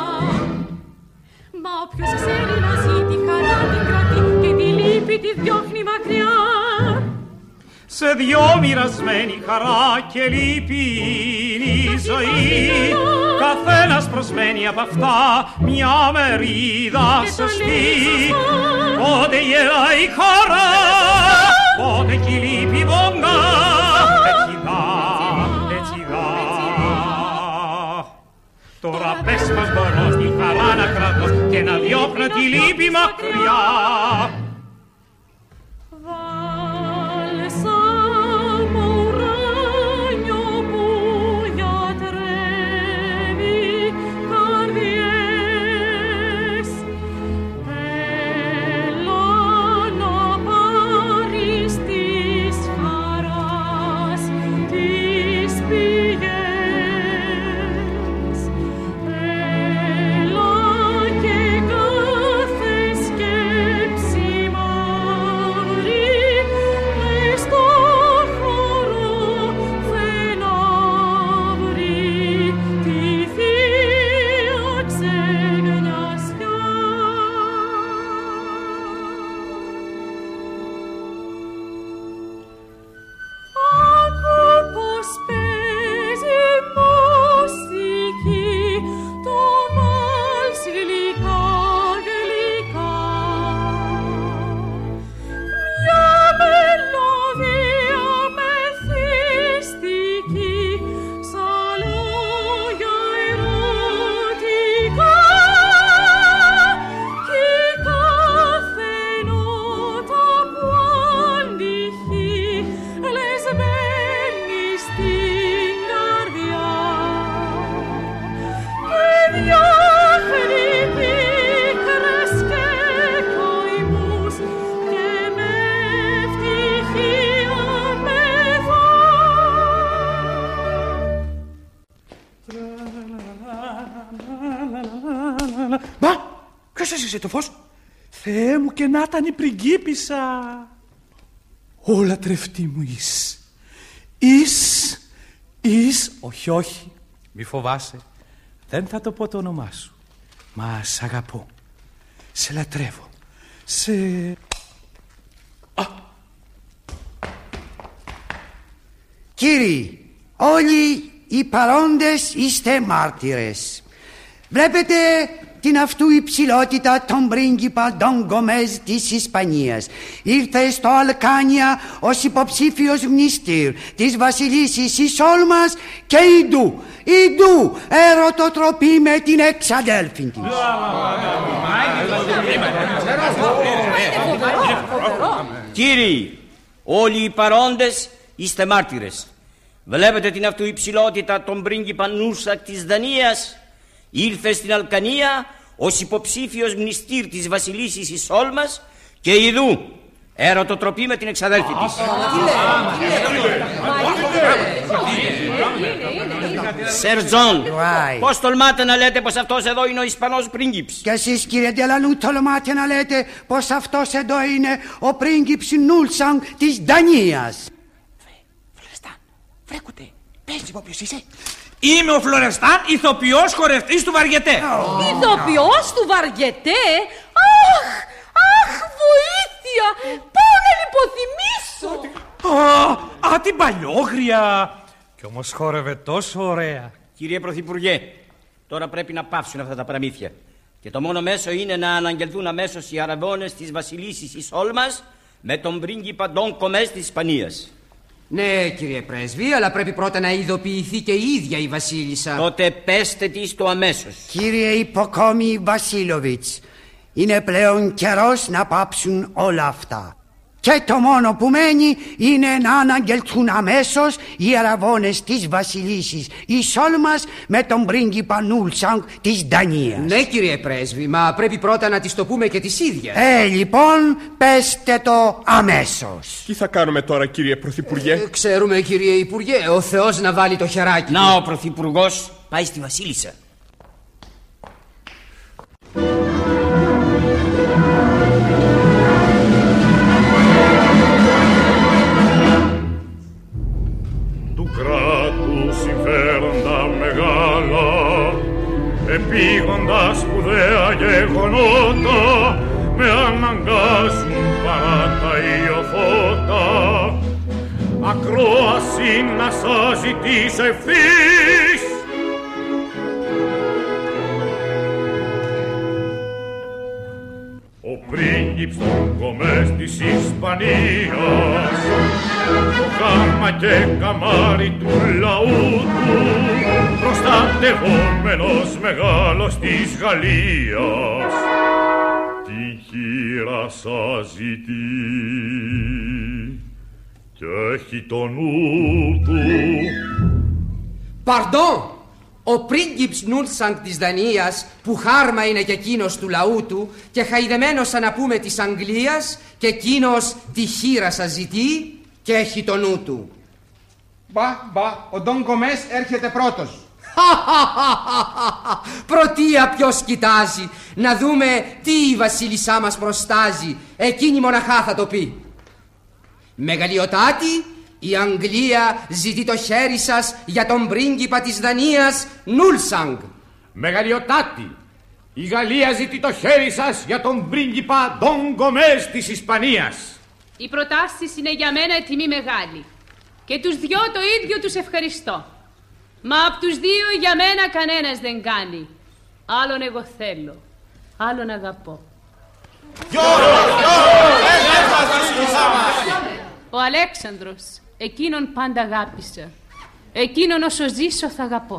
Μα όποιος ξέρει να ζει τη χαρά την κρατεί και τη λύπη τη διώχνει μακριά. Σε δυο μοιρασμένη χαρά και λύπη είναι η ζωή. Καθένας προσμένει από αυτά μια μερίδα σωστή. Πότε γελάει η χαρά, πότε κι η λύπη βομνά. Έτσι δα, έτσι δα. Τώρα πες πως μπορώ στη χαρά να κρατώ και να διώχνω τη λύπη μακριά. Έλα και κάθε σκέψη Άφησε το φως. Θεέ μου, και να ήταν η πριγκίπισσα. Όλα τρεφτή μου εις. Εις, εις, όχι, όχι, μη φοβάσαι. Δεν θα το πω το όνομά σου. Μα σ' αγαπώ. Σε λατρεύω. Σε... Α. Κύριοι, όλοι οι παρόντες είστε μάρτυρες. Βλέπετε την αυτού υψηλότητα τον πρίγκιπα Ντον Γκομέζ της Ισπανίας. Ήρθε στο Αλκάνια ως υποψήφιος μνηστήρ της βασιλίσσης Ισόλμας και Ιντού. Ιντού ερωτοτροπή με την εξαδέλφη της. Κύριοι, όλοι οι παρόντες είστε μάρτυρες. Βλέπετε την αυτού υψηλότητα τον πρίγκιπα Νούσακ της Δανίας. Ήρθε στην Αλκανία ως υποψήφιος μνηστήρ της βασιλίσσης Ισόλμας και ειδού ερωτοτροπή με την εξαδέλφη της. Σερ Τζον, πώς τολμάτε να λέτε πως αυτός εδώ είναι ο Ισπανός πρίγκιπς? Και εσείς, κύριε Ντελανού, τολμάτε να λέτε πως αυτός εδώ είναι ο πρίγκιπς Νούλσανγκ της Δανίας? Φλωρεστάν, βρέκουτε, πες μου ποιος είσαι. Είμαι ο Φλωρεστάν, ηθοποιός χορευτής του Βαριετέ. Ηθοποιός του Βαριετέ? Αχ, αχ, βοήθεια! Πάω να λιποθυμίσω. Α, α, την παλιόγρια. Κι όμως χόρευε τόσο ωραία. Κύριε Πρωθυπουργέ, τώρα πρέπει να πάυσουν αυτά τα παραμύθια. Και το μόνο μέσο είναι να αναγγελθούν αμέσως οι αραβώνες της βασιλίσσης Ισόλμας με τον πρίγκιπα Ντον Γκομέζ της Ισπανίας. Ναι, κύριε Πρέσβη, αλλά πρέπει πρώτα να ειδοποιηθεί και η ίδια η βασίλισσα. Τότε πέστε της το αμέσως. Κύριε Υποκόμη Βασίλοβιτς, είναι πλέον καιρός να πάψουν όλα αυτά. Και το μόνο που μένει είναι να αναγγελθούν αμέσως οι αραβώνες της βασιλίσσης Ισόλμας με τον πρίγκιπα Νούλσανγκ της Δανίας. Ναι, κύριε Πρέσβη, μα πρέπει πρώτα να της το πούμε και της ίδιας. Ε, λοιπόν, πέστε το αμέσως. Τι θα κάνουμε τώρα, κύριε Πρωθυπουργέ? Ε, ξέρουμε, κύριε Υπουργέ, ο Θεός να βάλει το χεράκι. Να, ο Πρωθυπουργός πάει στη βασίλισσα. Κράτου συμφέροντα μεγάλα, επίγοντα σπουδαία γεγονότα, με αναγκάζουν παρά τα ιωφώτα, ακρόαση να σας ζητήσω ευθύς. Ο πρίγκιπς Ντον Γκομέζ της Ισπανίας, το γάμμα και καμάρι του λαού του, προστατευόμενος μεγάλος της Γαλλίας, τη χείρα σας ζητεί και έχει το νου του. Παρντών! Ο πρίγκιπς Νούλσανγκ της Δανίας, που χάρμα είναι και εκείνος του λαού του και χαϊδεμένος σαν να πούμε της Αγγλίας, και εκείνος τη χείρα σας ζητεί και έχει το νου του. Μπα, μπα, ο Ντον Γκομέζ έρχεται πρώτος. Πρωτεία ποιος κοιτάζει, να δούμε τι η βασίλισσά μας προστάζει, εκείνη μοναχά θα το πει. Μεγαλειοτάτη, η Αγγλία ζητεί το χέρι σας για τον πρίγκιπα της Δανίας Νούλσανγκ. Μεγαλειοτάτη, η Γαλλία ζητεί το χέρι σας για τον πρίγκιπα Ντον Γκομέζ της Ισπανίας. Οι προτάσεις είναι για μένα τιμή μεγάλη και τους δυο το ίδιο τους ευχαριστώ. Μα από τους δύο για μένα κανένας δεν κάνει. Άλλον εγώ θέλω, άλλον αγαπώ. Ο Αλέξανδρος, εκείνον πάντα αγάπησα. Εκείνον όσο ζήσω θα αγαπώ.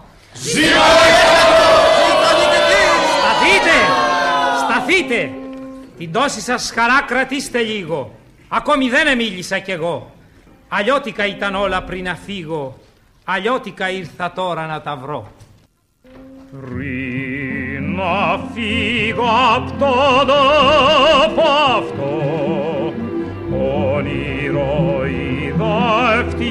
Σταθείτε! Σταθείτε! Την τόση σας χαρά κρατήστε λίγο. Ακόμη δεν εμίλησα κι εγώ. Αλλιώτικα ήταν όλα πριν να φύγω. Αλλιώτικα ήρθα τώρα να τα βρω. Πριν να φύγω απ' το τόπο αυτό, όνειρο είδα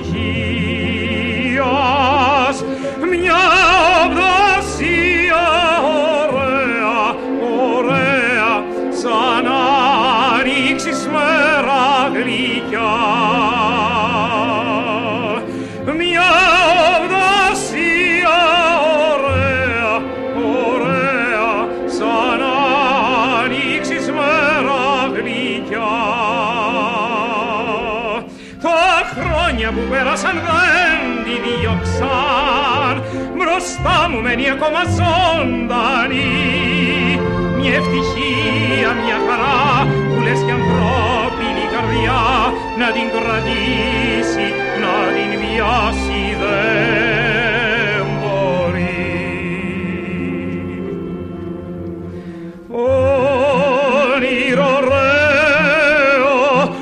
ευτυχίας, μια οδασία ωραία, ωραία, γλυκιά. Μια οδασία ωραία, ωραία, σαν ανοίξεις μέρα γλυκιά. Τα χρόνια που πέρασαν δεν τη διώξαν, μπροστά μου μένει ακόμα ζωντανή. Μια ευτυχία, μια χαρά που λες κι ανθρώπινη καρδιά να την κρατήσει, να την βιάσει δεν μπορεί. Όνειρο ωραίο,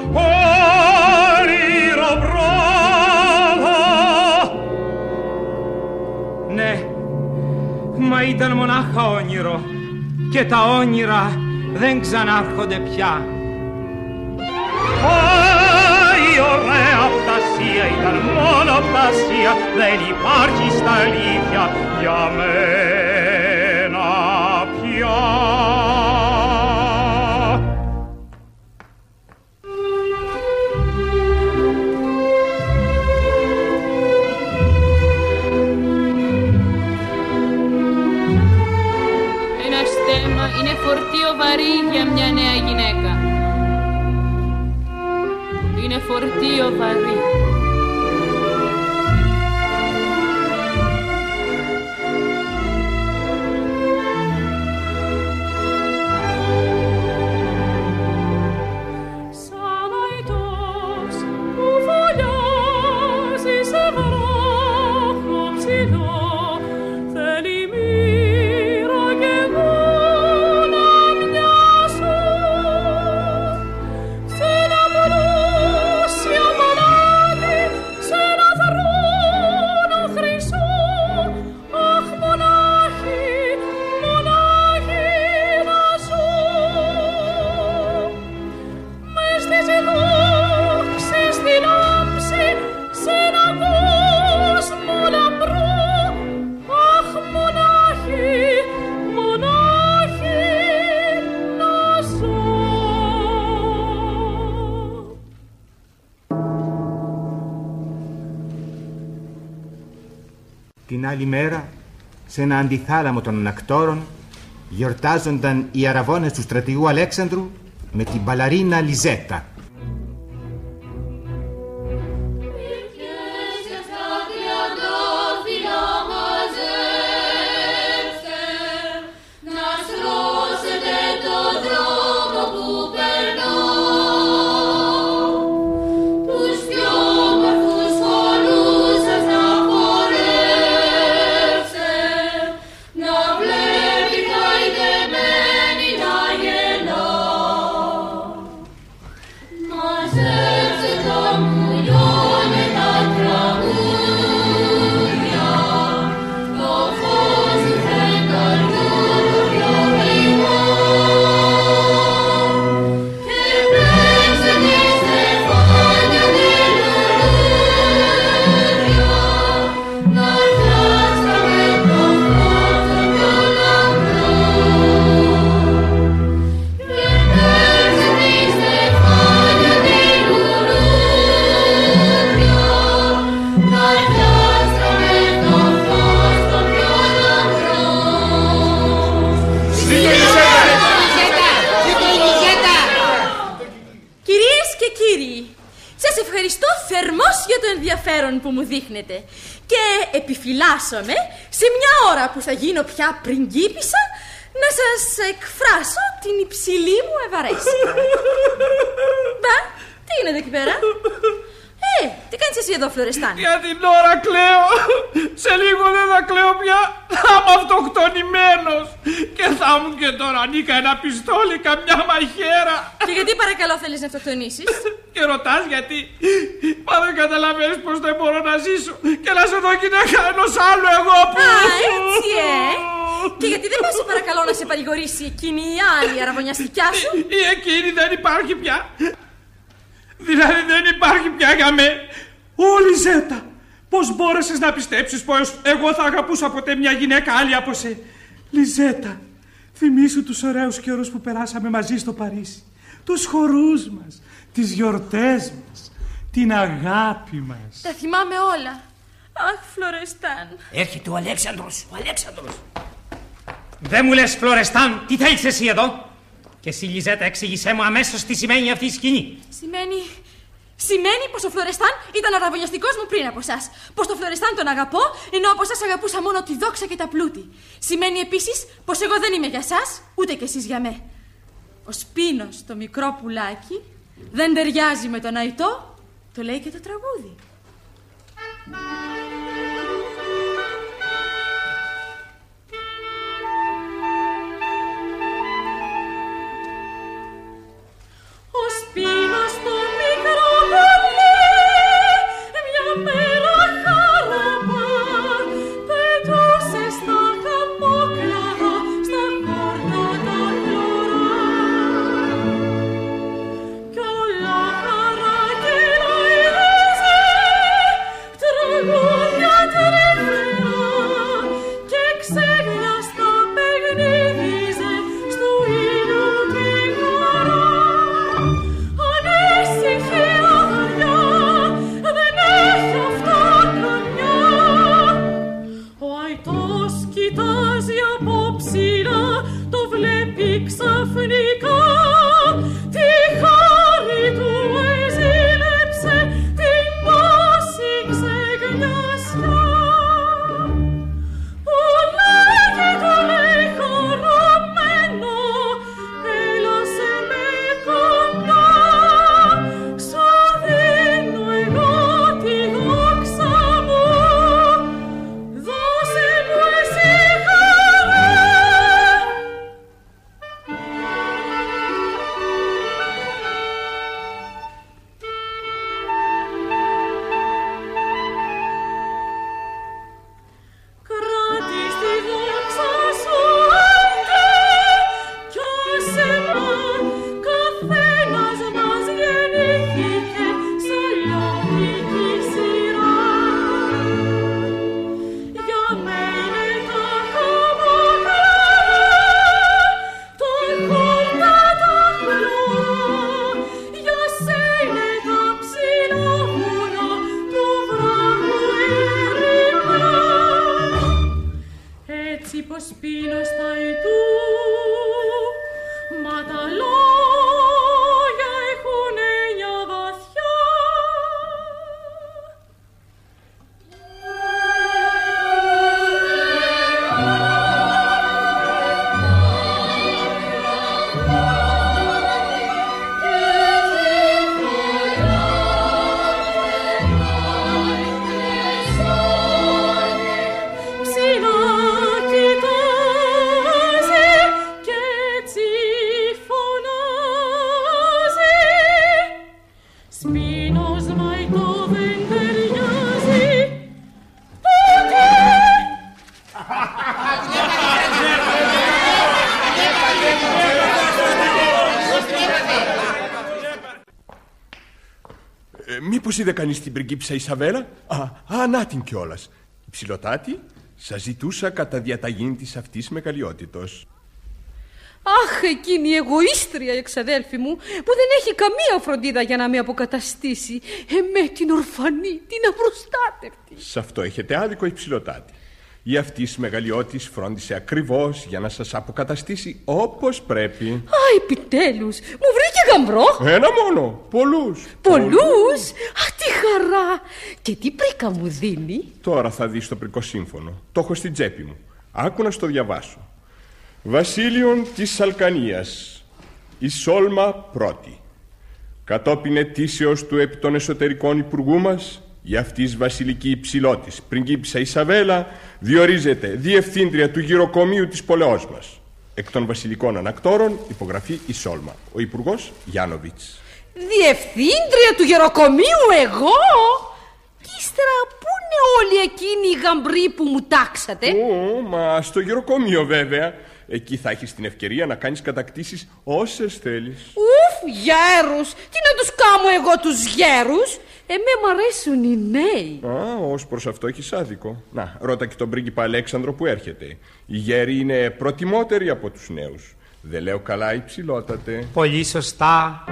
όνειρο βράδο. Ναι, μα ήταν μονάχα όνειρο και τα όνειρα δεν ξανάρχονται πια. Η ωραία φτασία ήταν μόνο φτασία, δεν υπάρχει στα αλήθεια για μένα πια. Ένα στέμμα είναι φορτίο βαρύ για μια νέα γυναίκα. Είναι φορτίο βαρύ. Σαν αητός που φωλιάζει σε βράχο ψηλό, θέλει μοίρα κι εγώ να μοιάσω σε ένα πλούσιο παλάτι, σε ένα θρόνο χρυσό. Αχ, μονάχη, μονάχη να ζω μες στις δόξες στη λάμψη, σε έναν κόσμο λαμπρό. Αχ, μονάχη, μονάχη να ζω. Την άλλη μέρα, σε ένα αντιθάλαμο των ανακτόρων, γιορτάζονταν οι αραβώνες του στρατηγού Αλέξανδρου με την μπαλαρίνα Λιζέτα. Να στρώσετε το δρόμο που περνώ, τους πιο όμορφους χορούς σας να χορέψε, να βλέπει χαϊδεμένη να γελά. Μαζέψτε τα μουλιώνε τα τραγούδια, το φως του φεγγαριού το πιο γλυκό, και παίξτε τη στεφάνια τη λουλούδια, να πιάσαμε το φως το πιο λαμπρό. Και παίξτε τη στεφάνια τη λουλούδια, να πιάσαμε το φως το πιο λαμπρό. Κυρίες και κύριοι, σας ευχαριστώ θερμώς για το ενδιαφέρον που μου δείχνετε και επιφυλάσσομαι σε μια ώρα που θα γίνω πια πριγκίπισσα να σας εκφράσω την υψηλή μου ευαρέσκεια. Μπα, τι γίνεται εκεί πέρα? Ε, τι κάνεις εσύ εδώ, Φλωρεστάν? Για την ώρα κλαίω. Σε λίγο δεν θα κλαίω πια. Θα είμαι αυτοκτονημένος. Και θα μου και τώρα νίκα ένα πιστόλι, καμιά μαχαίρα. Και γιατί παρακαλώ θέλεις να αυτοκτονήσεις? Και ρωτάς γιατί? Μα δεν καταλαβαίνεις πως δεν μπορώ να ζήσω και να σε δω γυναίκα ενός άλλου εγώ που... Α, έτσι ε. Και γιατί δεν πας σε παρακαλώ να σε παρηγορήσει εκείνη η άλλη αραβωνιαστικιά σου? Ή εκείνη δεν υπάρχει πια. Δηλαδή δεν υπάρχει πια για με. Ω Λιζέτα, πώς μπόρεσες να πιστέψεις πως εγώ θα αγαπούσα ποτέ μια γυναίκα άλλη από σε? Λιζέτα, Θυμήσου τους ωραίους καιρούς που περάσαμε μαζί στο Παρίσι. Τους χορούς μας, τις γιορτές μας, την αγάπη μας. Τα θυμάμαι όλα. Αχ, Φλωρεστάν. Έρχεται ο Αλέξανδρος, ο Αλέξανδρος. Δεν μου λες, Φλωρεστάν, τι θέλεις εσύ εδώ? Και εσύ, Λιζέτα, εξήγησέ μου αμέσως τι σημαίνει αυτή η σκηνή. Σημαίνει... Σημαίνει πως ο Φλωρεστάν ήταν αραβωνιαστικός μου πριν από εσάς. Πως το Φλωρεστάν τον αγαπώ, ενώ από εσάς αγαπούσα μόνο τη δόξα και τα πλούτη. Σημαίνει επίσης πως εγώ δεν είμαι για σας, ούτε κι εσείς για με. Ο Σπίνος, το μικρό πουλάκι, δεν ταιριάζει με τον Αϊτό, το λέει και το τραγούδι. Ο Σπίνος το μικρό πουλί μια μέρα χαραπά πετούσε στα χαμόκλαδα στα χόρτα τα χλωρά κι όλα χαρά και λαϊδίζει τραγούδια τρυφερά και ξέχαστα παιχνίδιζε στο ήλιο την χαρά. Ανήσυχη αγαριά, δεν έχει αυτά καμιά. Ο Αϊτός κοιτάζει από ψηλά, το βλέπει ξαφνικά. Τη χάρη του εζήλεψε, την πάση ξεγνιασιά. Ο λέγει το λέει χαραμένο, έλα σε με κοντά. Σου δίνω εγώ τη δόξα μου, δώσε μου εσύ χαρά. Κράτης τη δόξα σου άντε κι άσε μα, καθένας μας γεννήθηκε σε λιώτικη σειρά. Για μένα τα χαμόκλαδα, το χόρτα τα χλωρά, για σένα τα ψηλά βουνά του βράχου ερημά. Έτσι πως πίνω στα Αϊτού, μα τα λόγια έχουν έννοια βαθιά. Ψηλά κοιτάζει κι έτσι φωνάζει. Σπίνος Μαϊτό δεν ταιριάζει. Τότε Ε, μήπως είδε κανείς την πριγκίπισσα Ισαβέλα? Α, α, να την κιόλας. Υψηλοτάτη, σας ζητούσα κατά διαταγήν της αυτής μεγαλειότητος. Αχ, εκείνη η εγωίστρια εξαδέλφη μου που δεν έχει καμία φροντίδα για να με αποκαταστήσει. Εμέ την ορφανή, την απροστάτευτη. Σε αυτό έχετε άδικο, Υψηλοτάτη. Η αυτής μεγαλειώτης φρόντισε ακριβώς για να σας αποκαταστήσει όπως πρέπει. Α, επιτέλους, μου βρήκε γαμπρό. Ένα μόνο, πολλούς. Πολλούς, α, τι χαρά. Και τι πρίκα μου δίνει? Τώρα θα δεις το πρικό σύμφωνο. Το έχω στην τσέπη μου. Άκου να στο διαβάσω. Βασίλειον της Αλκανίας, η Σόλμα πρώτη. Κατόπιν ετήσεως του επί των εσωτερικών υπουργού μας, η αυτής βασιλική υψηλώτης πριγκίπισσα Ισαβέλα διορίζεται διευθύντρια του γυροκομείου της πολεός μας. Εκ των βασιλικών ανακτόρων υπογραφή η Σόλμα. Ο υπουργός Γιάνοβιτς. Διευθύντρια του γεροκομείου εγώ? Κι ύστερα πού είναι όλοι εκείνοι οι γαμπροί που μου τάξατε? Ω, μα στο γεροκομείο βέβαια. Εκεί θα έχεις την ευκαιρία να κάνεις κατακτήσεις όσες θέλεις. Ουφ, γέρους! Τι να τους κάνω εγώ τους γέρους? Εμέ μ' αρέσουν οι νέοι. Α, ως προς αυτό έχεις άδικο. Να, ρώτα και τον πρίγκιπα Αλέξανδρο που έρχεται. Οι γέροι είναι προτιμότεροι από τους νέους. Δεν λέω καλά, υψηλότατε? Πολύ σωστά.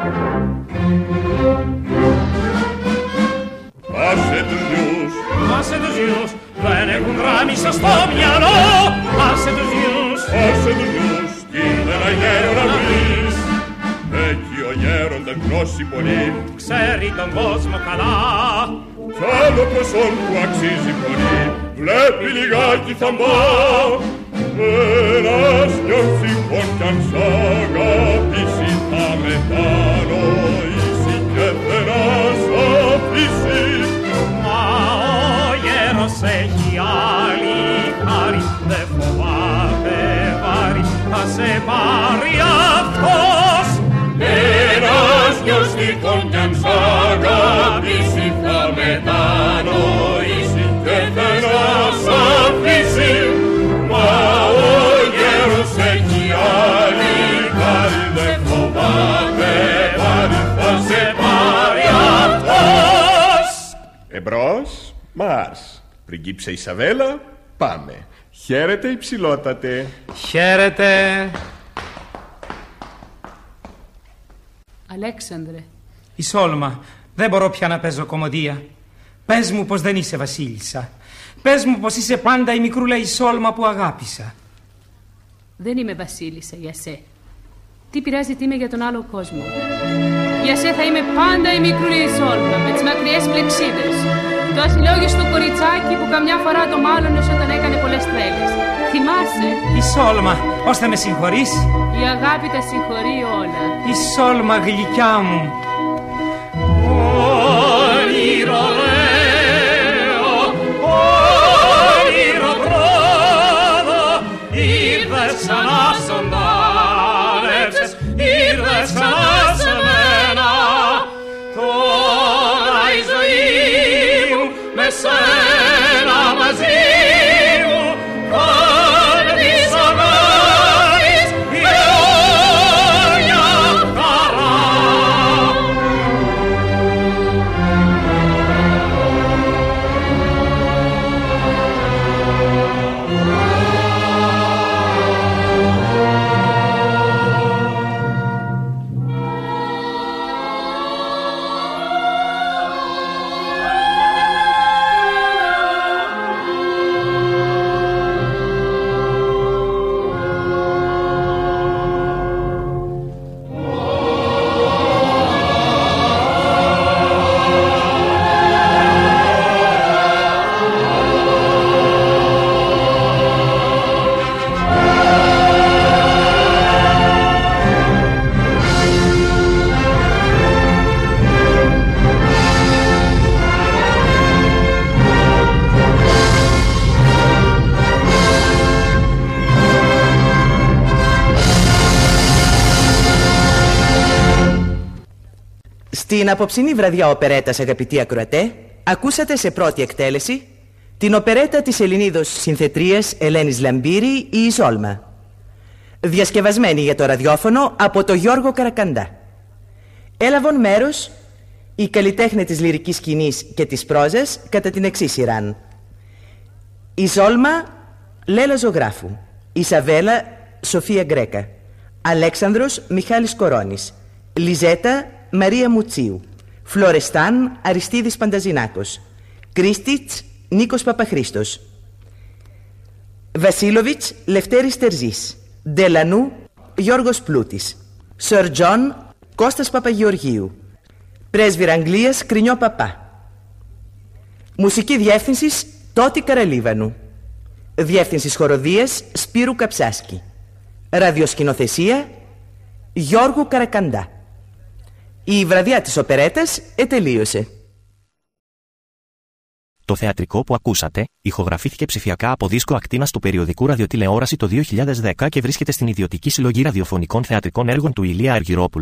Πάσε τους γιους. Πάσε τους γιους. Δεν έχουν γράμμισα στο μυαλό. Πάσε τους γιους. Πάσε τους γιους. Κοίτα ένα γέρο να βρεις. Εκεί ο γέροντας γνώση πολύ. Ξέρει τον κόσμο καλά. Κι άλλο προσόν που αξίζει πολύ. Βλέπει λιγάκι θα μπα. Ένας δυο ψυχών κι αν σ' αγαπήσει θα μετανοήσει και δεν σ' αφήσει. Μα ο γέρος έχει άλλη χάρη, δεν φοβάται βάρη, θα σε πάρει αυτός. Ένας δυο ψυχών κι αν σ' αγαπήσει θα μετανοήσει και δεν σ' αφήσει. Μα ο γέρος έχει άλλη χάρη, δεν φοβάται βάρη, θα σε πάρει αυτός. Εμπρός, Μάρς. Πριγκίψα Ισαβέλα, πάμε. Χαίρετε υψηλότατε. Χαίρετε. Αλέξανδρε. Ισόλμα, δεν μπορώ πια να παίζω κομμωδία. Πες μου πως δεν είσαι βασίλισσα. Πες μου πως είσαι πάντα η μικρούλα Ισόλμα που αγάπησα. Δεν είμαι βασίλισσα για σε. Τι πειράζει τι είμαι για τον άλλο κόσμο. Για σε θα είμαι πάντα η μικρούλα Ισόλμα με τις μακριές πλεξίδες. Το ασυλλόγιστο κοριτσάκι που καμιά φορά το μάλωνες όταν έκανε πολλές τρέλες. Θυμάσαι? Ισόλμα, ως θα με συγχωρείς? Η αγάπη τα συγχωρεί όλα. Ισόλμα γλυκιά μου. Όνειρο λέω, όνειρο πρώτο, ήρθες ξανά σοντάλεψες, ήρθες ξανά σε μένα. Τώρα η ζωή μου με σένα μαζί μου κάνει της αγάπης η αιώνια χαρά. Στην απόψινή βραδιά οπερέτας, αγαπητοί ακροατέ, ακούσατε σε πρώτη εκτέλεση την οπερέτα της Ελληνίδος συνθετρίας Ελένης Λαμπύρη, η Ισόλμα, διασκευασμένη για το ραδιόφωνο από τον Γιώργο Καρακαντά. Έλαβαν μέρος οι καλλιτέχνες της λυρικής σκηνής και της πρόζας κατά την εξής σειράν: Ισόλμα Λέλα Ζωγράφου, Ισαβέλα Σοφία Γκρέκα, Αλέξανδρος Μιχάλης Κορώνης, Λιζέτα Μαρία Μουτσίου, Φλωρεστάν Αριστίδης Πανταζινάκος, Κρίστιτς Νίκος Παπαχρήστος, Βασίλοβιτς Λευτέρης Τερζής, Ντελανού Γιώργος Πλούτης, Σερ Τζον Κώστας Παπαγεωργίου, Πρέσβυρα Αγγλίας Κρινιό Παπά. Μουσική διεύθυνσης Τότη Καραλίβανου. Διεύθυνσης χοροδίας Σπύρου Καψάσκη. Ραδιοσκηνοθεσία Γιώργου Καρακαντά. Η βραδιά της οπερέτας ετελείωσε. Το θεατρικό που ακούσατε ηχογραφήθηκε ψηφιακά από δίσκο ακτίνας του περιοδικού Ραδιοτηλεόραση το δύο χιλιάδες δέκα και βρίσκεται στην ιδιωτική συλλογή ραδιοφωνικών θεατρικών έργων του Ηλία Αργυρόπουλου.